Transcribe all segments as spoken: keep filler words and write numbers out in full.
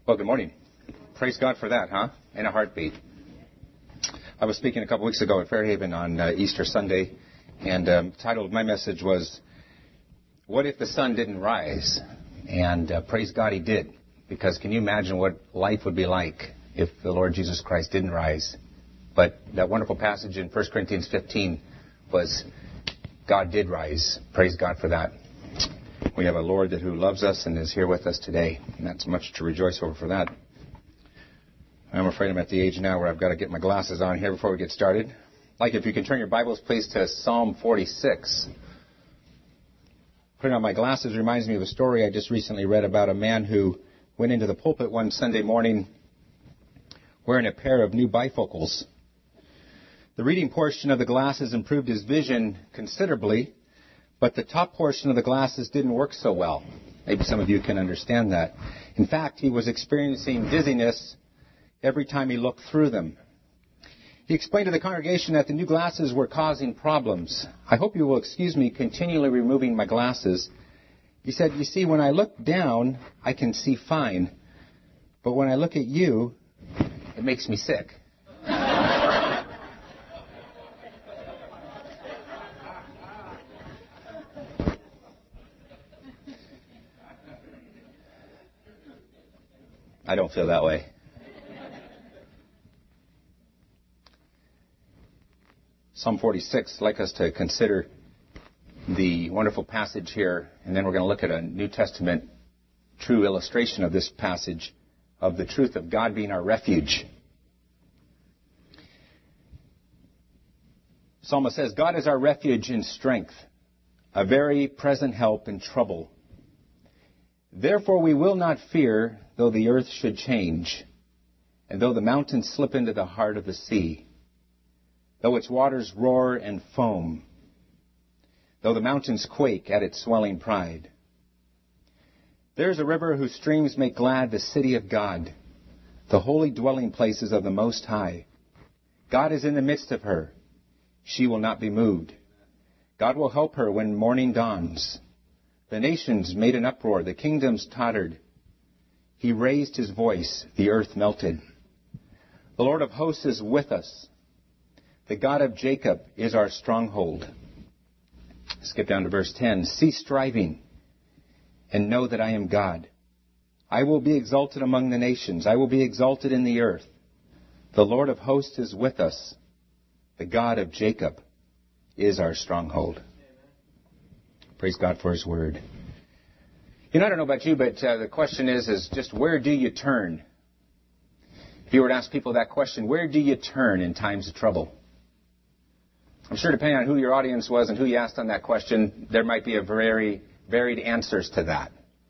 Well, good morning. Praise God for that, huh? In a heartbeat. I was speaking a couple weeks ago at Fairhaven on uh, Easter Sunday, and um, the title of my message was, What if the sun didn't rise? And uh, praise God he did, because can you imagine what life would be like if the Lord Jesus Christ didn't rise? But that wonderful passage in First Corinthians fifteen was, God did rise. Praise God for that. We have a Lord that who loves us and is here with us today, and that's much to rejoice over for that. I'm afraid I'm at the age now where I've got to get my glasses on here before we get started. Like if you can turn your Bibles, please, to Psalm forty-six. Putting on my glasses reminds me of a story I just recently read about a man who went into the pulpit one Sunday morning wearing a pair of new bifocals. The reading portion of the glasses improved his vision considerably, but the top portion of the glasses didn't work so well. Maybe some of you can understand that. In fact, he was experiencing dizziness every time he looked through them. He explained to the congregation that the new glasses were causing problems. I hope you will excuse me continually removing my glasses. He said, you see, when I look down, I can see fine. But when I look at you, it makes me sick. I don't feel that way. Psalm forty-six, I'd like us to consider the wonderful passage here, and then we're going to look at a New Testament true illustration of this passage, of the truth of God being our refuge. The psalmist says, God is our refuge and strength, a very present help in trouble. Therefore we will not fear, though the earth should change, and though the mountains slip into the heart of the sea, though its waters roar and foam, though the mountains quake at its swelling pride. There is a river whose streams make glad the city of God, the holy dwelling places of the Most High. God is in the midst of her. She will not be moved. God will help her when morning dawns. The nations made an uproar. The kingdoms tottered. He raised his voice. The earth melted. The Lord of hosts is with us. The God of Jacob is our stronghold. Skip down to verse ten. Cease striving and know that I am God. I will be exalted among the nations. I will be exalted in the earth. The Lord of hosts is with us. The God of Jacob is our stronghold. Praise God for his word. You know, I don't know about you, but uh, the question is, is just where do you turn? If you were to ask people that question, where do you turn in times of trouble? I'm sure depending on who your audience was and who you asked on that question, there might be a very varied answers to that.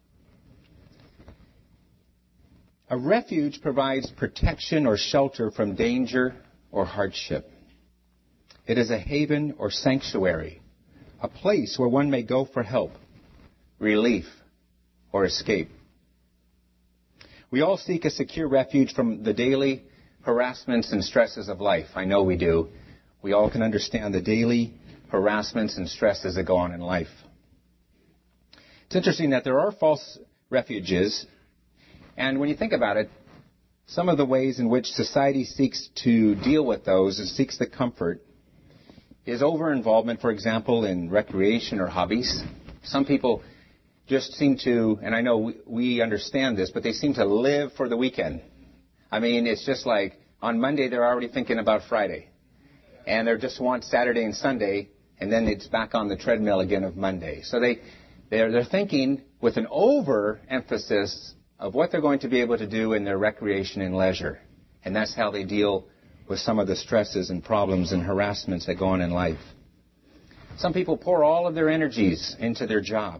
A refuge provides protection or shelter from danger or hardship. It is a haven or sanctuary, a place where one may go for help, relief, or escape. We all seek a secure refuge from the daily harassments and stresses of life. I know we do. We all can understand the daily harassments and stresses that go on in life. It's interesting that there are false refuges, and when you think about it, some of the ways in which society seeks to deal with those and seeks the comfort is over-involvement, for example, in recreation or hobbies. Some people just seem to, and I know we, we understand this, but they seem to live for the weekend. I mean, it's just like on Monday they're already thinking about Friday. And they just want Saturday and Sunday, and then it's back on the treadmill again of Monday. So they, they're, they're thinking with an over-emphasis of what they're going to be able to do in their recreation and leisure. And that's how they deal with some of the stresses and problems and harassments that go on in life. Some people pour all of their energies into their job.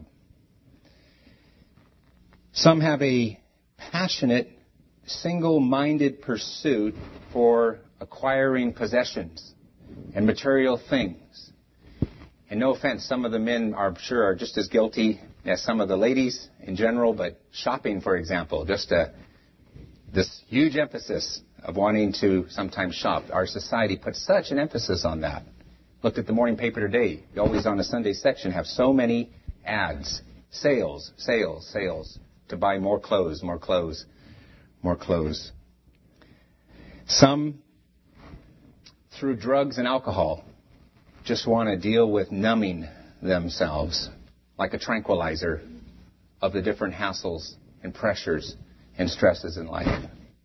Some have a passionate, single-minded pursuit for acquiring possessions and material things. And no offense, some of the men, I'm sure, are just as guilty as some of the ladies in general, but shopping, for example, just a, this huge emphasis of wanting to sometimes shop. Our society puts such an emphasis on that. Looked at the morning paper today. You always on the Sunday section have so many ads, sales, sales, sales, to buy more clothes, more clothes. more clothes. Some, through drugs and alcohol, just want to deal with numbing themselves like a tranquilizer of the different hassles and pressures and stresses in life.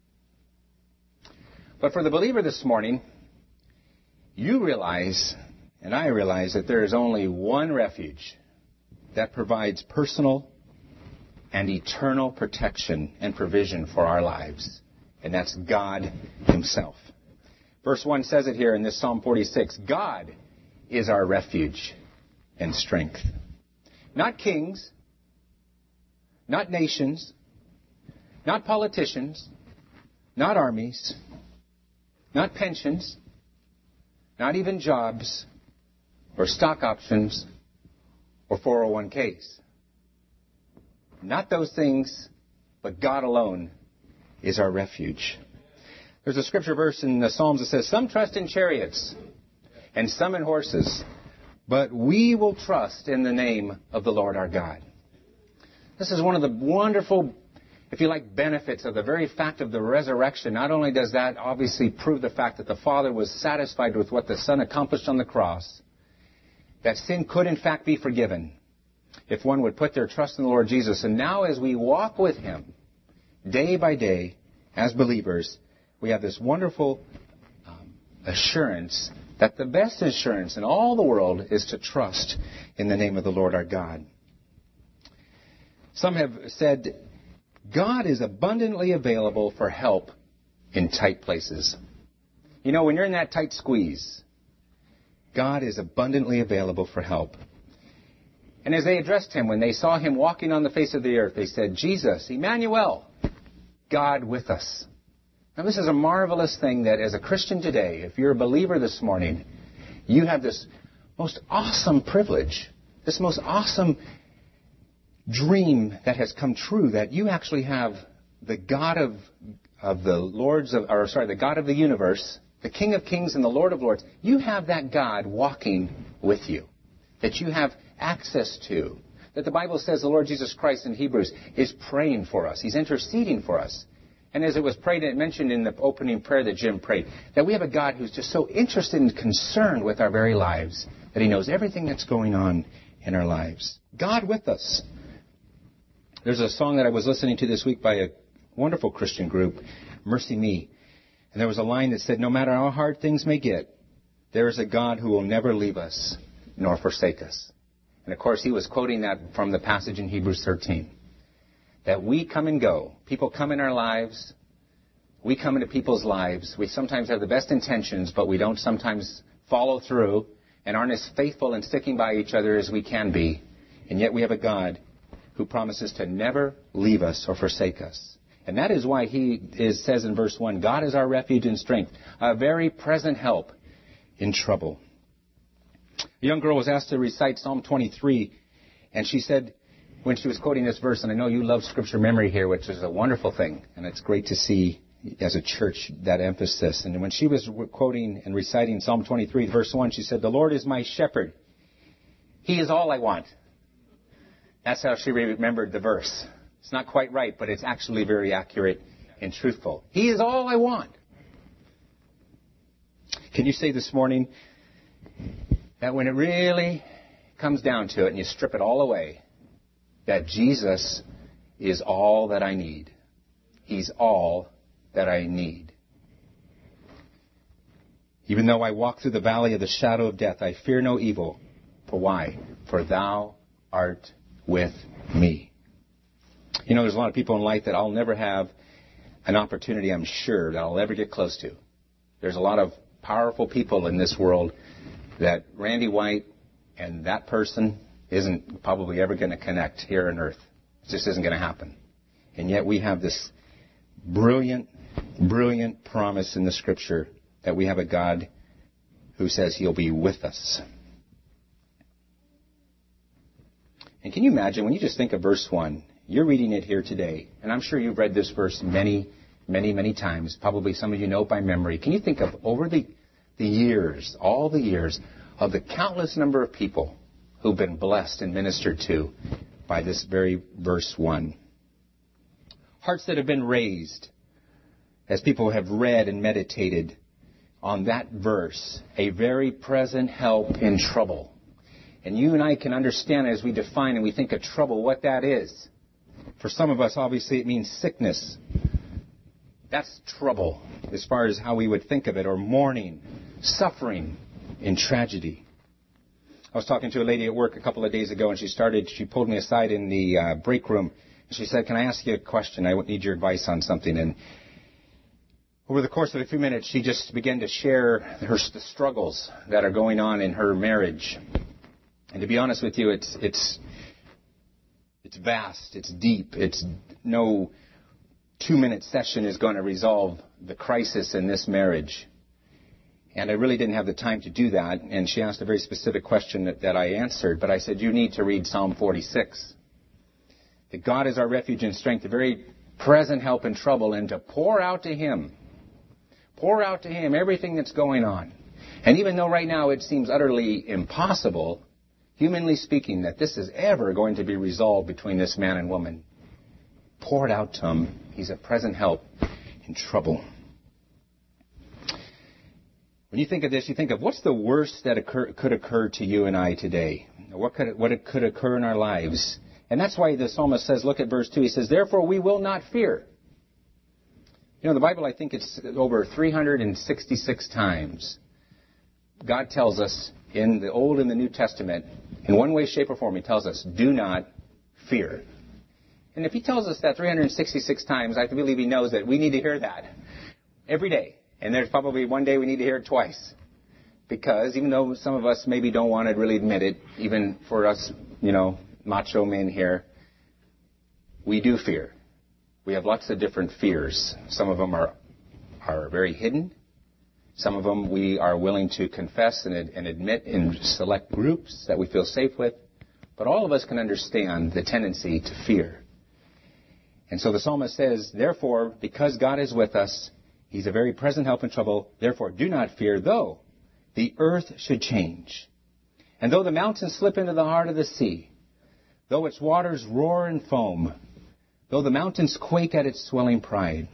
But for the believer this morning, you realize, and I realize, that there is only one refuge that provides personal and eternal protection and provision for our lives, and that's God Himself. Verse one says it here in this Psalm forty-six, God is our refuge and strength. Not kings, not nations, not politicians, not armies, not pensions, not even jobs or stock options or four oh one k's. Not those things, but God alone is our refuge. There's a scripture verse in the Psalms that says, some trust in chariots and some in horses, but we will trust in the name of the Lord our God. This is one of the wonderful, if you like, benefits of the very fact of the resurrection. Not only does that obviously prove the fact that the Father was satisfied with what the Son accomplished on the cross, that sin could in fact be forgiven if one would put their trust in the Lord Jesus. And now as we walk with Him day by day as believers, we have this wonderful um, assurance that the best assurance in all the world is to trust in the name of the Lord our God. Some have said, God is abundantly available for help in tight places. You know, when you're in that tight squeeze, God is abundantly available for help. And as they addressed Him, when they saw Him walking on the face of the earth, they said, Jesus, Emmanuel, God with us. Now, this is a marvelous thing that as a Christian today, if you're a believer this morning, you have this most awesome privilege, this most awesome dream that has come true, that you actually have the God of, of the Lords of, or sorry, the God of the universe, the King of Kings and the Lord of Lords. You have that God walking with you, that you have access to, that the Bible says the Lord Jesus Christ in Hebrews is praying for us. He's interceding for us. And as it was prayed and mentioned in the opening prayer that Jim prayed, that we have a God who's just so interested and concerned with our very lives, that He knows everything that's going on in our lives. God with us. There's a song that I was listening to this week by a wonderful Christian group, Mercy Me. And there was a line that said, no matter how hard things may get, there is a God who will never leave us nor forsake us. And of course, he was quoting that from the passage in Hebrews thirteen. That we come and go. People come in our lives. We come into people's lives. We sometimes have the best intentions, but we don't sometimes follow through and aren't as faithful and sticking by each other as we can be. And yet we have a God who promises to never leave us or forsake us. And that is why he is, says in verse one, God is our refuge and strength, a very present help in trouble. A young girl was asked to recite Psalm twenty-three, and she said, when she was quoting this verse, and I know you love scripture memory here, which is a wonderful thing, and it's great to see as a church that emphasis. And when she was quoting and reciting Psalm twenty-three, verse one, she said, the Lord is my shepherd. He is all I want. That's how she remembered the verse. It's not quite right, but it's actually very accurate and truthful. He is all I want. Can you say this morning that when it really comes down to it and you strip it all away, that Jesus is all that I need? He's all that I need. Even though I walk through the valley of the shadow of death, I fear no evil. For why? For thou art with me. You know, there's a lot of people in life that I'll never have an opportunity, I'm sure, that I'll ever get close to. There's a lot of powerful people in this world that Randy White and that person isn't probably ever going to connect here on earth. It just isn't going to happen. And yet we have this brilliant, brilliant promise in the Scripture that we have a God who says He'll be with us. And can you imagine, when you just think of verse one, you're reading it here today, and I'm sure you've read this verse many, many, many times. Probably some of you know it by memory. Can you think of over the, the years, all the years, of the countless number of people who've been blessed and ministered to by this very verse one? Hearts that have been raised, as people have read and meditated on that verse, a very present help in trouble. And you and I can understand as we define and we think of trouble what that is. For some of us, obviously, it means sickness. That's trouble as far as how we would think of it, or mourning, suffering, and tragedy. I was talking to a lady at work a couple of days ago, and she started, she pulled me aside in the uh, break room, and she said, "Can I ask you a question? I need your advice on something." And over the course of a few minutes, she just began to share her the struggles that are going on in her marriage. And to be honest with you, it's it's it's vast, it's deep, it's no two-minute session is going to resolve the crisis in this marriage. And I really didn't have the time to do that. And she asked a very specific question that, that I answered. But I said, you need to read Psalm forty-six. That God is our refuge and strength, a very present help in trouble, and to pour out to Him. Pour out to Him everything that's going on. And even though right now it seems utterly impossible, humanly speaking, that this is ever going to be resolved between this man and woman, pour it out to Him. He's a present help in trouble. When you think of this, you think of what's the worst that occur, could occur to you and I today? What could, what it could occur in our lives? And that's why the psalmist says, look at verse two, he says, therefore we will not fear. You know, the Bible, I think it's over three hundred sixty-six times. God tells us in the Old and the New Testament, in one way, shape, or form, He tells us, do not fear. And if He tells us that three hundred sixty-six times, I believe He knows that we need to hear that every day. And there's probably one day we need to hear it twice. Because even though some of us maybe don't want to really admit it, even for us, you know, macho men here, we do fear. We have lots of different fears. Some of them are are very hidden. Some of them we are willing to confess and, and admit in select groups that we feel safe with. But all of us can understand the tendency to fear. And so the psalmist says, therefore, because God is with us, He's a very present help in trouble. Therefore, do not fear, though the earth should change. And though the mountains slip into the heart of the sea, though its waters roar and foam, though the mountains quake at its swelling pride.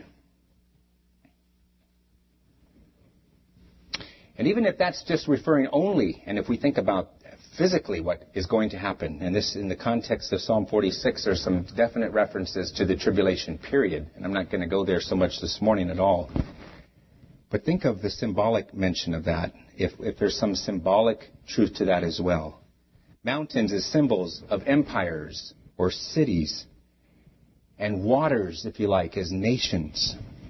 And even if that's just referring only, and if we think about physically what is going to happen, and this in the context of Psalm forty-six, there's some definite references to the tribulation period, and I'm not going to go there so much this morning at all. But think of the symbolic mention of that, if, if there's some symbolic truth to that as well. Mountains as symbols of empires or cities, and waters, if you like, as nations.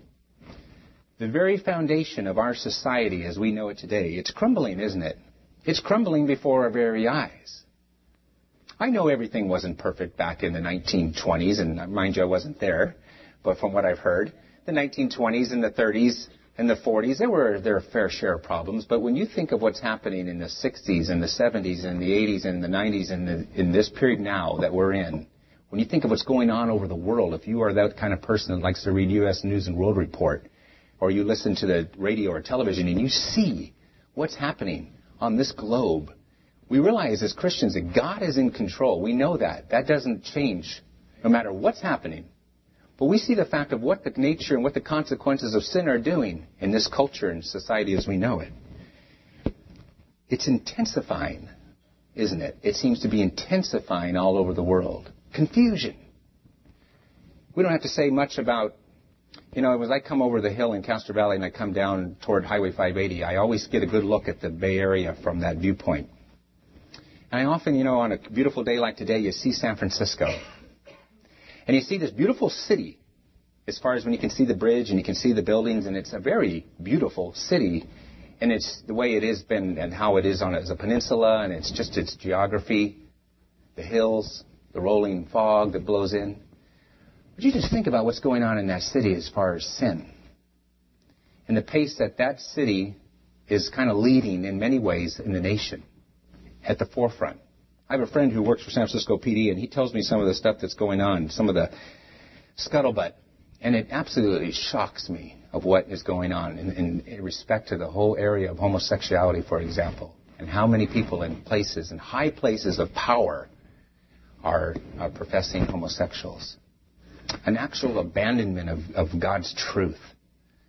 The very foundation of our society as we know it today, it's crumbling, isn't it? It's crumbling before our very eyes. I know everything wasn't perfect back in the nineteen twenties, and mind you, I wasn't there, but from what I've heard, the nineteen twenties and the thirties and the forties, there were their fair share of problems. But when you think of what's happening in the sixties and the seventies and the eighties and the nineties and the, in this period now that we're in, when you think of what's going on over the world, if you are that kind of person that likes to read U S News and World Report, or you listen to the radio or television and you see what's happening on this globe, we realize as Christians that God is in control. We know that. That doesn't change no matter what's happening. But we see the fact of what the nature and what the consequences of sin are doing in this culture and society as we know it. It's intensifying, isn't it? It seems to be intensifying all over the world. Confusion. We don't have to say much about, you know, as I come over the hill in Castro Valley and I come down toward Highway five eighty, I always get a good look at the Bay Area from that viewpoint. And I often, you know, on a beautiful day like today, you see San Francisco. And you see this beautiful city as far as when you can see the bridge and you can see the buildings, and it's a very beautiful city. And it's the way it has been and how it is on as a peninsula, and it's just its geography, the hills, the rolling fog that blows in. But you just think about what's going on in that city as far as sin. And the pace that that city is kind of leading in many ways in the nation at the forefront. I have a friend who works for San Francisco P D, and he tells me some of the stuff that's going on, some of the scuttlebutt. And it absolutely shocks me of what is going on in, in, in respect to the whole area of homosexuality, for example, and how many people in places, in high places of power, are, are professing homosexuals. An actual abandonment of, of God's truth.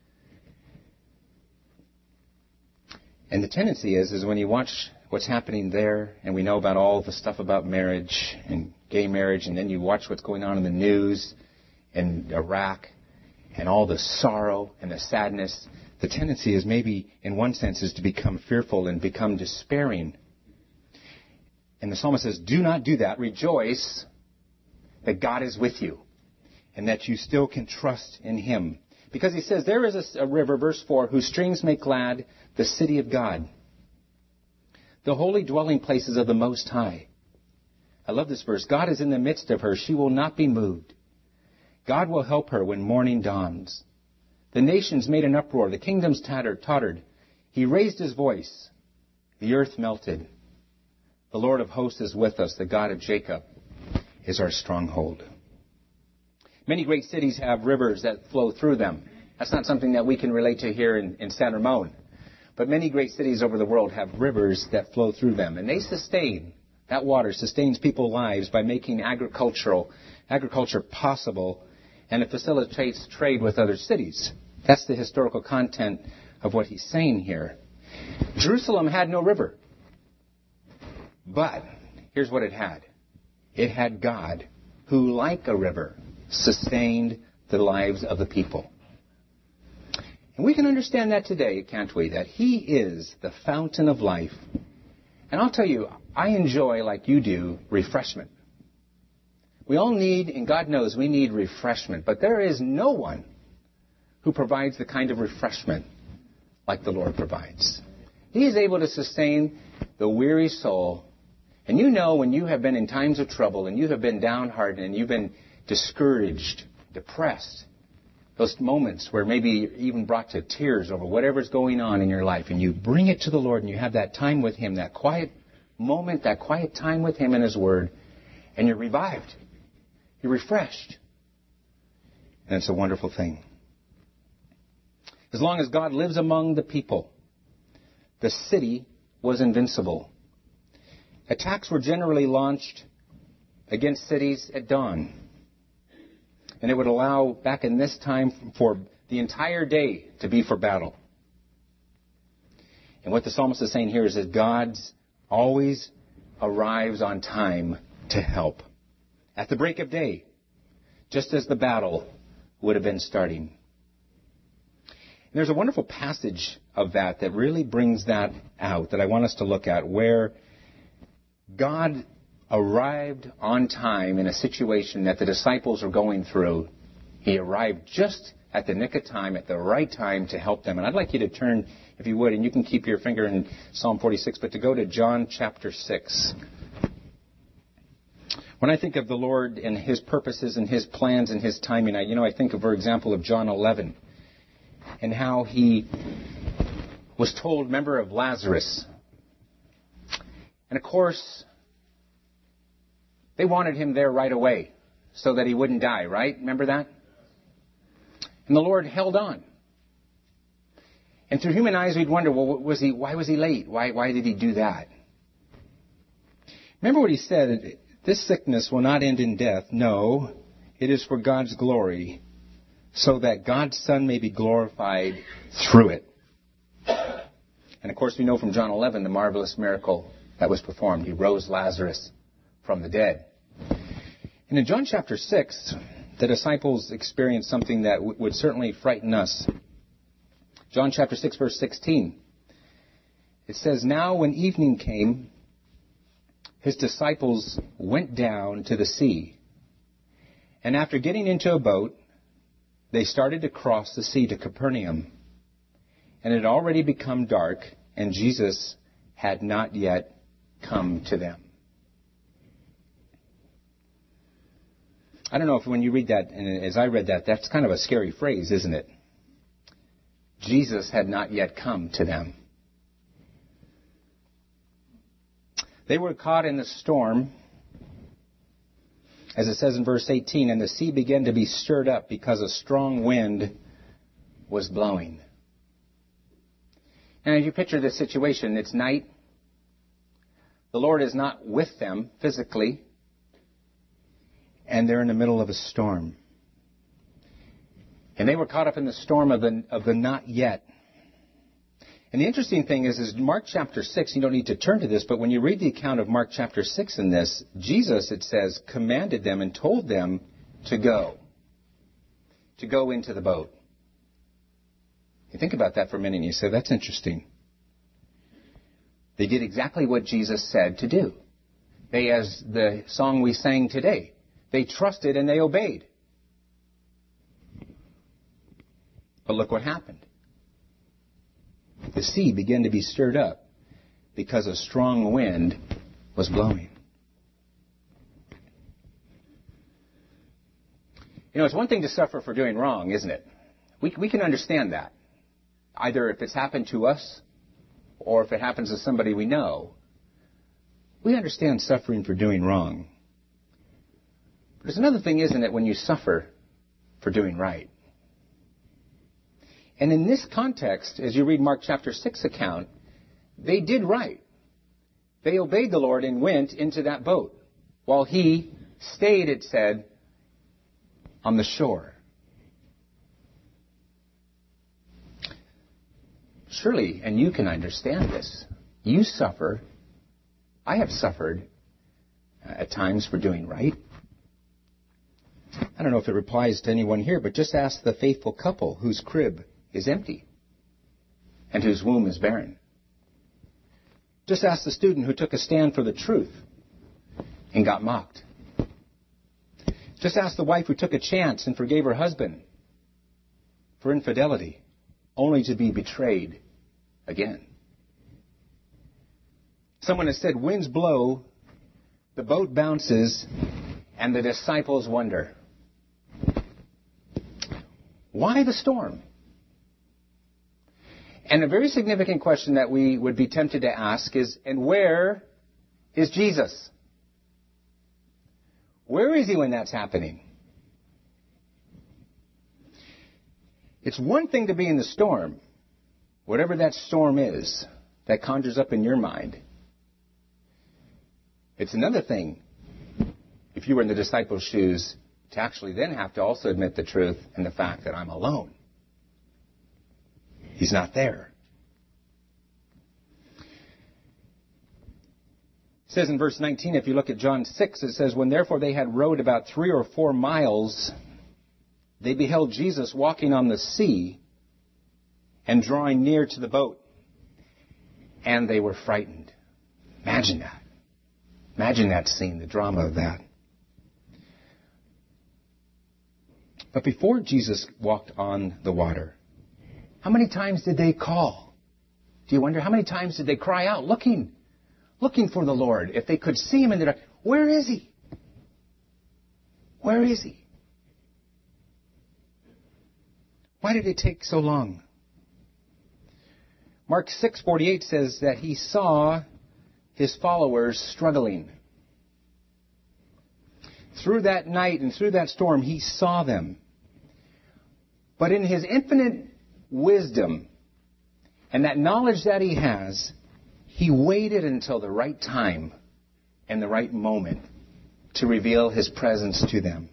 And the tendency is, is when you watch what's happening there, and we know about all the stuff about marriage and gay marriage, and then you watch what's going on in the news in Iraq and all the sorrow and the sadness, the tendency is maybe, in one sense, is to become fearful and become despairing. And the psalmist says, do not do that. Rejoice that God is with you and that you still can trust in Him. Because he says, there is a, a river, verse four, whose streams make glad the city of God, the holy dwelling places of the Most High. I love this verse. God is in the midst of her. She will not be moved. God will help her when morning dawns. The nations made an uproar. The kingdoms tattered, tottered. He raised his voice. The earth melted. The Lord of hosts is with us. The God of Jacob is our stronghold. Many great cities have rivers that flow through them. That's not something that we can relate to here in, in San Ramon. But many great cities over the world have rivers that flow through them. And they sustain, that water sustains people's lives by making agricultural, agriculture possible, and it facilitates trade with other cities. That's the historical content of what he's saying here. Jerusalem had no river. But here's what it had. It had God, who, like a river, sustained the lives of the people. And we can understand that today, can't we? That He is the fountain of life. And I'll tell you, I enjoy, like you do, refreshment. We all need, and God knows we need refreshment. But there is no one who provides the kind of refreshment like the Lord provides. He is able to sustain the weary soul. And you know when you have been in times of trouble and you have been downhearted and you've been discouraged, depressed, those moments where maybe you're even brought to tears over whatever's going on in your life, and you bring it to the Lord and you have that time with Him, that quiet moment, that quiet time with Him and His Word, and you're revived. You're refreshed. And it's a wonderful thing. As long as God lives among the people, the city was invincible. Attacks were generally launched against cities at dawn. And it would allow, back in this time, for the entire day to be for battle. And what the psalmist is saying here is that God always arrives on time to help. At the break of day, just as the battle would have been starting. And there's a wonderful passage of that that really brings that out, that I want us to look at, where God arrived on time in a situation that the disciples were going through. He arrived just at the nick of time, at the right time to help them. And I'd like you to turn, if you would, and you can keep your finger in Psalm forty-six, but to go to John chapter six. When I think of the Lord and His purposes and His plans and His timing, I, you know, I think of, for example, of John eleven and how He was told, remember, of Lazarus. And of course, they wanted him there right away so that he wouldn't die, right? Remember that? And the Lord held on. And through human eyes, we'd wonder, well, was he, why was he late? Why, why did he do that? Remember what he said, this sickness will not end in death. No, it is for God's glory, so that God's Son may be glorified through it. And of course, we know from John eleven the marvelous miracle that was performed. He rose Lazarus from the dead. And in John chapter six, the disciples experienced something that w- would certainly frighten us. John chapter six, verse sixteen. It says, now when evening came, His disciples went down to the sea. And after getting into a boat, they started to cross the sea to Capernaum. And it had already become dark, and Jesus had not yet come to them. I don't know if when you read that, and as I read that, that's kind of a scary phrase, isn't it? Jesus had not yet come to them. They were caught in the storm, as it says in verse eighteen, and the sea began to be stirred up because a strong wind was blowing. And if you picture this situation, it's night. The Lord is not with them physically, and they're in the middle of a storm. And they were caught up in the storm of the, of the not yet. And the interesting thing is, is Mark chapter six, you don't need to turn to this, but when you read the account of Mark chapter six in this, Jesus, it says, commanded them and told them to go. To go into the boat. You think about that for a minute and you say, that's interesting. They did exactly what Jesus said to do. They, as the song we sang today, they trusted and they obeyed. But look what happened. The sea began to be stirred up because a strong wind was blowing. You know, it's one thing to suffer for doing wrong, isn't it? We, we can understand that. Either if it's happened to us or if it happens to somebody we know. We understand suffering for doing wrong. But there's another thing, isn't it, when you suffer for doing right? And in this context, as you read Mark chapter six account, they did right. They obeyed the Lord and went into that boat while he stayed, it said, on the shore. Surely, and you can understand this, you suffer, I have suffered at times for doing right. I don't know if it applies to anyone here, but just ask the faithful couple whose crib is empty and whose womb is barren. Just ask the student who took a stand for the truth and got mocked. Just ask the wife who took a chance and forgave her husband for infidelity, only to be betrayed again. Someone has said, winds blow, the boat bounces, and the disciples wonder. Why the storm? And a very significant question that we would be tempted to ask is, and where is Jesus? Where is he when that's happening? It's one thing to be in the storm, whatever that storm is, that conjures up in your mind. It's another thing, if you were in the disciples' shoes, to actually then have to also admit the truth and the fact that I'm alone. He's not there. It says in verse nineteen, if you look at John six, it says, when therefore they had rowed about three or four miles, they beheld Jesus walking on the sea and drawing near to the boat. And they were frightened. Imagine that. Imagine that scene, the drama of that. But before Jesus walked on the water, how many times did they call? Do you wonder how many times did they cry out, looking, looking for the Lord? If they could see him in the dark, where is he? Where is he? Why did it take so long? Mark six forty-eight says that he saw his followers struggling. Through that night and through that storm, he saw them. But in his infinite wisdom and that knowledge that he has, he waited until the right time and the right moment to reveal his presence to them.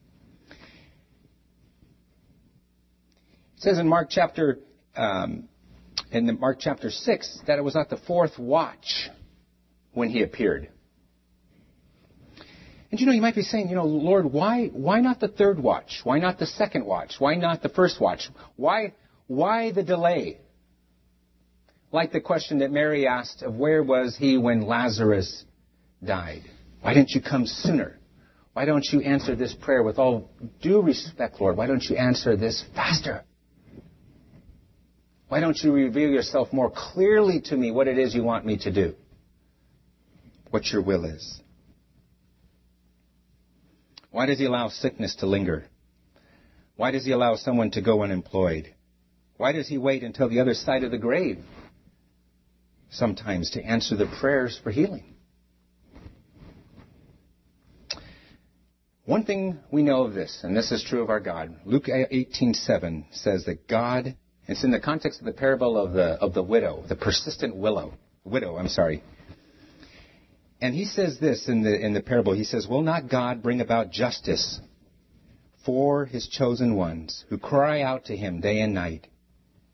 It says in Mark chapter um, in the Mark chapter six that it was at the fourth watch when he appeared. And you know, you might be saying, you know, Lord, why why not the third watch? Why not the second watch? Why not the first watch? Why why the delay? Like the question that Mary asked of where was he when Lazarus died? Why didn't you come sooner? Why don't you answer this prayer with all due respect, Lord? Why don't you answer this faster? Why don't you reveal yourself more clearly to me what it is you want me to do? What your will is. Why does he allow sickness to linger? Why does he allow someone to go unemployed? Why does he wait until the other side of the grave sometimes to answer the prayers for healing? One thing we know of this, and this is true of our God, Luke eighteen seven says that God, it's in the context of the parable of the of the widow, the persistent willow, widow, I'm sorry. And he says this in the in the parable. He says, will not God bring about justice for his chosen ones who cry out to him day and night?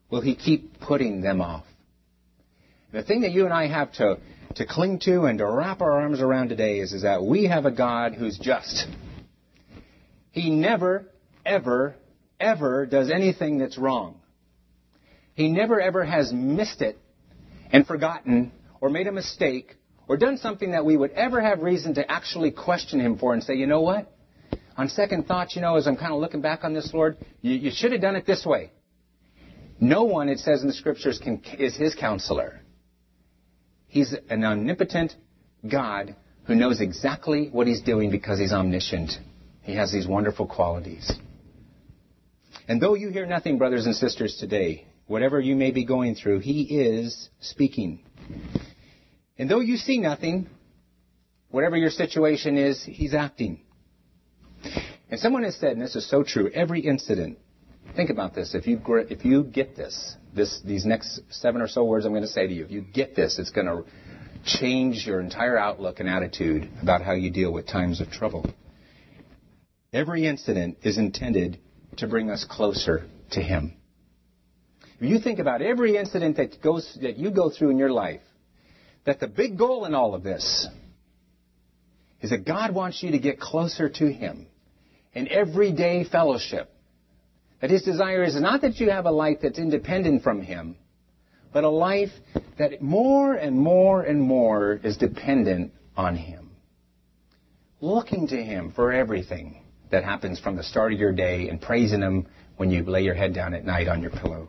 will He keep putting them off? The thing that you and I have to, to cling to and to wrap our arms around today is, is that we have a God who's just. He never, ever, ever does anything that's wrong. He never, ever has missed it and forgotten or made a mistake or done something that we would ever have reason to actually question Him for and say, you know what? On second thought, you know, as I'm kind of looking back on this, Lord, you, you should have done it this way. No one, it says in the Scriptures, can, is His counselor. He's an omnipotent God who knows exactly what He's doing because He's omniscient. He has these wonderful qualities. And though you hear nothing, brothers and sisters, today, whatever you may be going through, He is speaking. And though you see nothing, whatever your situation is, He's acting. And someone has said, and this is so true, every incident, think about this, if you if you get this, this these next seven or so words I'm going to say to you, if you get this, it's going to change your entire outlook and attitude about how you deal with times of trouble. Every incident is intended to bring us closer to Him. If you think about every incident that goes that you go through in your life, that the big goal in all of this is that God wants you to get closer to Him in everyday fellowship. That His desire is not that you have a life that's independent from Him, but a life that more and more and more is dependent on Him. Looking to Him for everything that happens from the start of your day and praising Him when you lay your head down at night on your pillow.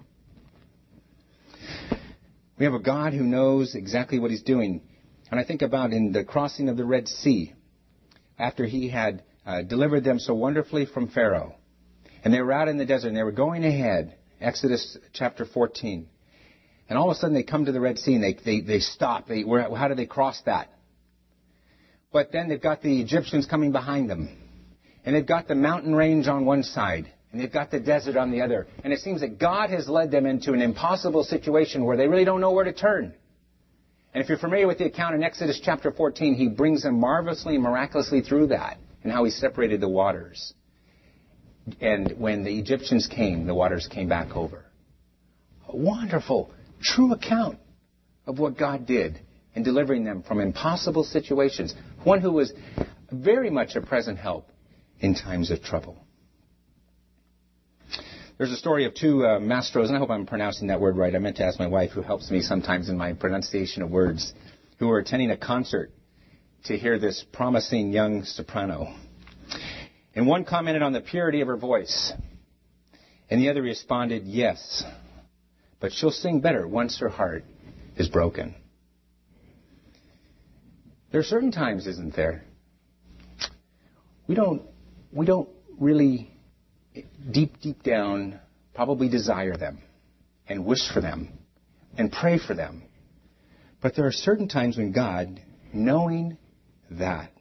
We have a God who knows exactly what He's doing. And I think about in the crossing of the Red Sea, after He had uh, delivered them so wonderfully from Pharaoh. And they were out in the desert and they were going ahead. Exodus chapter fourteen. And all of a sudden they come to the Red Sea and they, they, they stop. They, where, how do they cross that? But then they've got the Egyptians coming behind them. And they've got the mountain range on one side. And they've got the desert on the other. And it seems that God has led them into an impossible situation where they really don't know where to turn. And if you're familiar with the account in Exodus chapter fourteen, He brings them marvelously and miraculously through that and how He separated the waters. And when the Egyptians came, the waters came back over. A wonderful, true account of what God did in delivering them from impossible situations. One who was very much a present help in times of trouble. There's a story of two uh, maestros, and I hope I'm pronouncing that word right. I meant to ask my wife, who helps me sometimes in my pronunciation of words, who were attending a concert to hear this promising young soprano. And one commented on the purity of her voice, and the other responded, yes, but she'll sing better once her heart is broken. There are certain times, isn't there? We don't, we don't really deep, deep down probably desire them and wish for them and pray for them. But there are certain times when God, knowing that,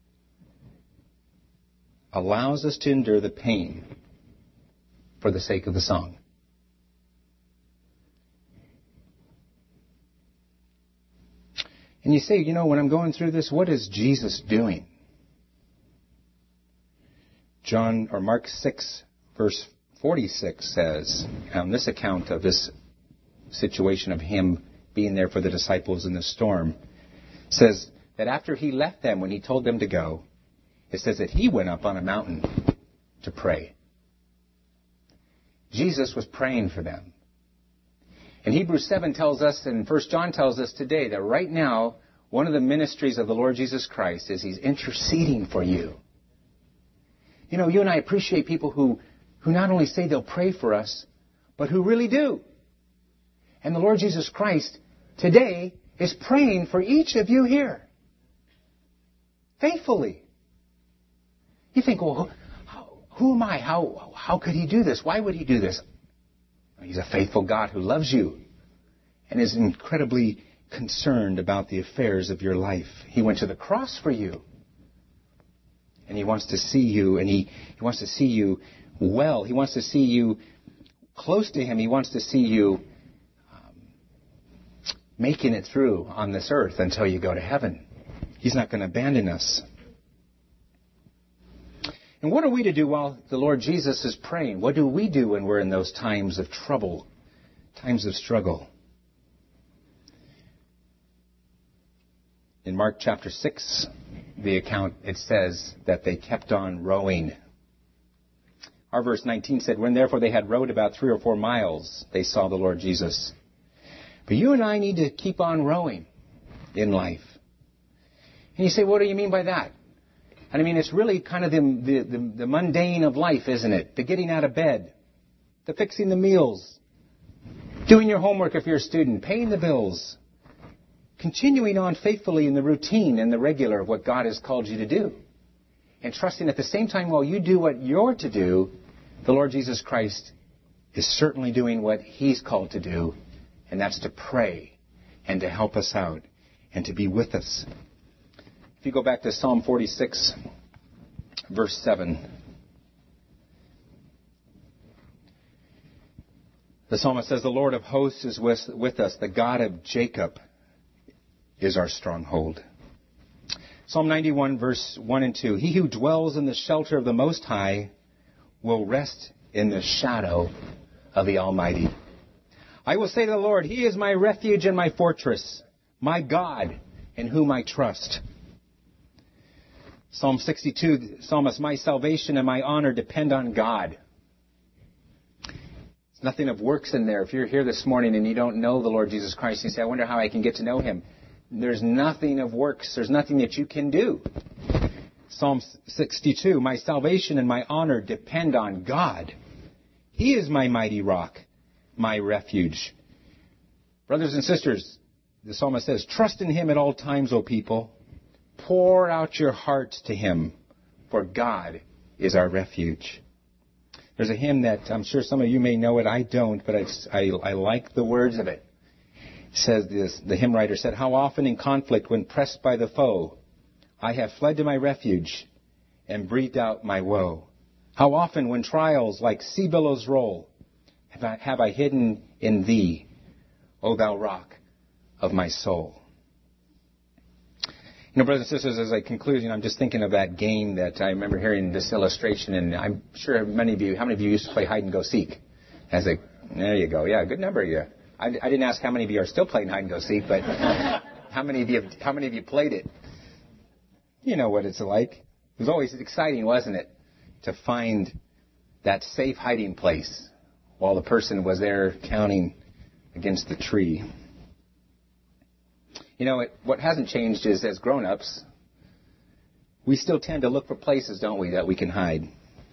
allows us to endure the pain for the sake of the song. And you say, you know, when I'm going through this, what is Jesus doing? John or Mark six, verse forty-six says, on this account of this situation of Him being there for the disciples in the storm, says that after He left them, when He told them to go, it says that He went up on a mountain to pray. Jesus was praying for them. And Hebrews seven tells us, and First John tells us today, that right now, one of the ministries of the Lord Jesus Christ is He's interceding for you. You know, you and I appreciate people who, who not only say they'll pray for us, but who really do. And the Lord Jesus Christ today is praying for each of you here. Faithfully. You think, well, who, who am I? How, how could He do this? Why would He do this? He's a faithful God who loves you and is incredibly concerned about the affairs of your life. He went to the cross for you. And He wants to see you, and He, he wants to see you well. He wants to see you close to Him. He wants to see you um, making it through on this earth until you go to heaven. He's not going to abandon us. And what are we to do while the Lord Jesus is praying? What do we do when we're in those times of trouble, times of struggle. In Mark chapter six, the account, it says that they kept on rowing. Our verse nineteen said, when therefore they had rowed about three or four miles, they saw the Lord Jesus. But you and I need to keep on rowing in life. And you say, what do you mean by that? And I mean, it's really kind of the, the, the, the mundane of life, isn't it? The getting out of bed, the fixing the meals, doing your homework if you're a student, paying the bills, continuing on faithfully in the routine and the regular of what God has called you to do. And trusting at the same time while you do what you're to do, the Lord Jesus Christ is certainly doing what He's called to do, and that's to pray and to help us out and to be with us. If you go back to Psalm forty-six, verse seven, the psalmist says, the Lord of hosts is with, with us. The God of Jacob is our stronghold. Psalm ninety-one, verse one and two. He who dwells in the shelter of the Most High will rest in the shadow of the Almighty. I will say to the Lord, He is my refuge and my fortress, my God in whom I trust. Psalm sixty-two, psalmist, my salvation and my honor depend on God. There's nothing of works in there. If you're here this morning and you don't know the Lord Jesus Christ, you say, I wonder how I can get to know Him. There's nothing of works. There's nothing that you can do. Psalm sixty-two, my salvation and my honor depend on God. He is my mighty rock, my refuge. Brothers and sisters, the psalmist says, trust in Him at all times, O people. Pour out your hearts to Him, for God is our refuge. There's a hymn that I'm sure some of you may know it. I don't, but I, I, I like the words of it. It says this, the hymn writer said, how often in conflict when pressed by the foe, I have fled to my refuge and breathed out my woe. How often when trials like sea billows roll, have I, have I hidden in Thee, O Thou rock of my soul. You know, brothers and sisters, as I conclude, you know, I'm just thinking of that game that I remember hearing this illustration, and I'm sure many of you, how many of you used to play hide and go seek? As a, there you go, yeah, a good number of you. I, I didn't ask how many of you are still playing hide and go seek, but how many of you, how many of you played it? You know what it's like. It was always exciting, wasn't it, to find that safe hiding place while the person was there counting against the tree. You know, it, what hasn't changed is, as grown-ups, we still tend to look for places, don't we, that we can hide.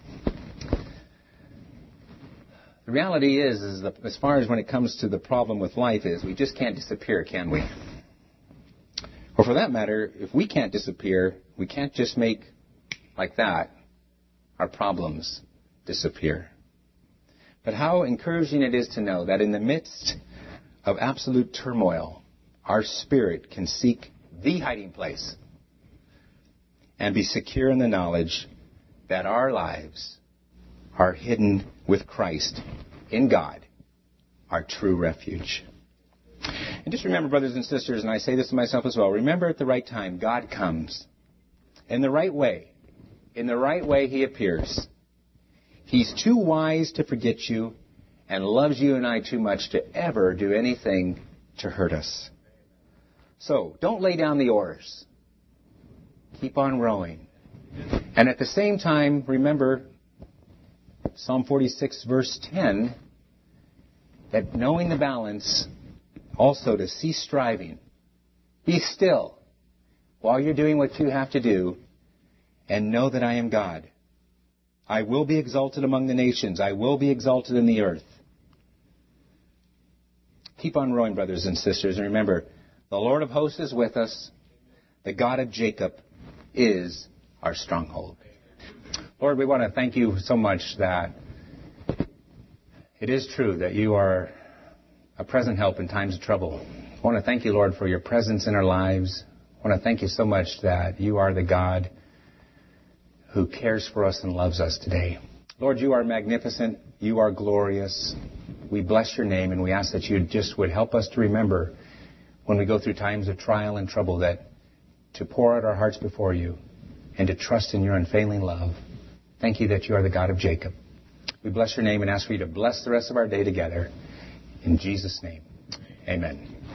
The reality is, is the, as far as when it comes to the problem with life, is we just can't disappear, can we? Or for that matter, if we can't disappear, we can't just make, like that, our problems disappear. But how encouraging it is to know that in the midst of absolute turmoil, our spirit can seek the hiding place and be secure in the knowledge that our lives are hidden with Christ in God, our true refuge. And just remember, brothers and sisters, and I say this to myself as well, remember at the right time, God comes. In the right way. In the right way, He appears. He's too wise to forget you and loves you and I too much to ever do anything to hurt us. So, don't lay down the oars. Keep on rowing. And at the same time, remember Psalm forty-six, verse ten, that knowing the balance, also to cease striving. Be still while you're doing what you have to do, and know that I am God. I will be exalted among the nations. I will be exalted in the earth. Keep on rowing, brothers and sisters, and remember, the Lord of hosts is with us. The God of Jacob is our stronghold. Lord, we want to thank you so much that it is true that you are a present help in times of trouble. I want to thank you, Lord, for your presence in our lives. I want to thank you so much that you are the God who cares for us and loves us today. Lord, you are magnificent. You are glorious. We bless your name, and we ask that you just would help us to remember when we go through times of trial and trouble, that to pour out our hearts before you and to trust in your unfailing love. Thank you that you are the God of Jacob. We bless your name and ask for you to bless the rest of our day together. In Jesus' name, amen.